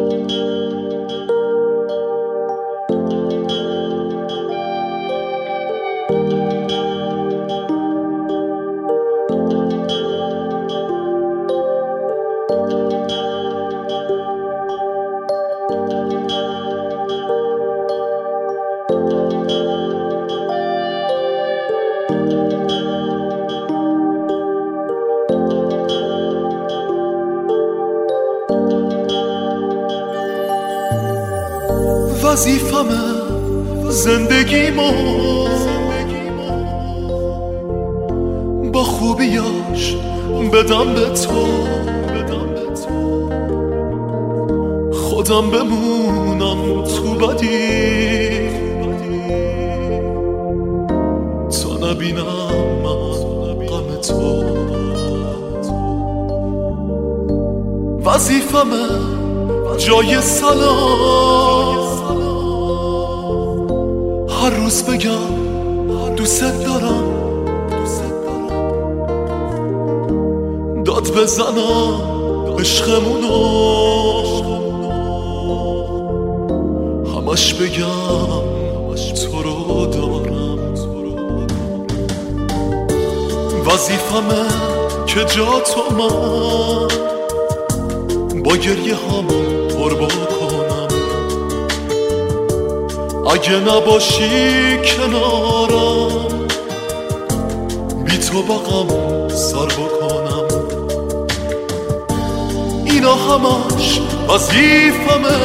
وظیفمه زندگیمو با خوبیاش بدم به تو، خودم بمونم تو بدی، تا نبینم من غم تو. وظیفمه جای سلام هر روز بگم دوست دارم، داد بزنم عشقمونو، همش بگم تو رو دارم. وظیفمه که جا تو من با گریه همون قربا کنم، اگه نباشی کنارم بی تو با غم سر بکنم. اینا همش وظیفمه،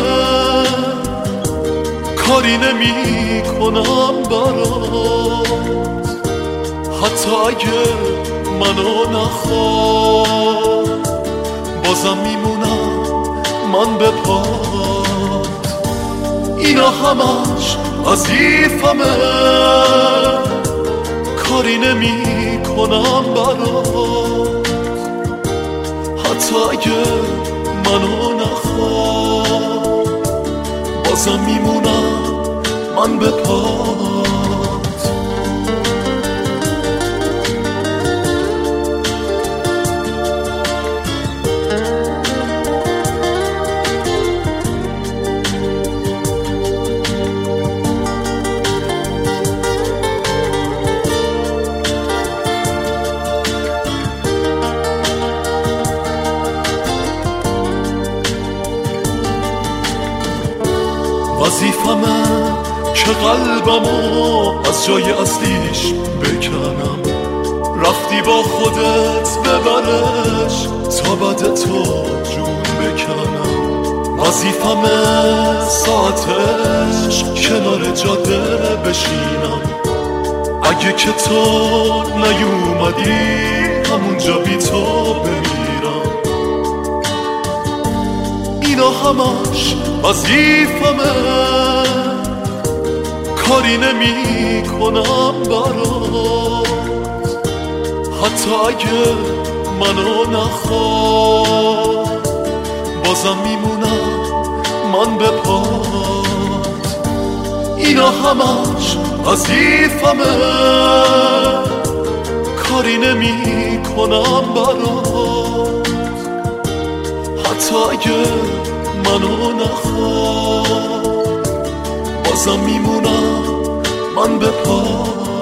کاری نمی کنم برات، حتی اگه منو نخواد بازم میمونم من به پات. اینا همش وظیفمه، کاری نمی کنم برات، حتی اگه منو نخواد بازم میمونم من به پات. وظیفمه که قلبمو از جای اصلیش بکنم، رفتی با خودت ببرش تا بعد تو جون بکنم. وظیفمه ساعتش کنار جاده بشینم، اگه که تو نیومدی همونجا بی تو بمیرم. اینا همش وظیفمه، کاری نمی کنم برات، حتی اگه منو نخواد بازم میمونم من به پات. اینا همش وظیفمه، کاری نمی کنم برات، حتی اگه منو نخواد بازم میمونم من به پات.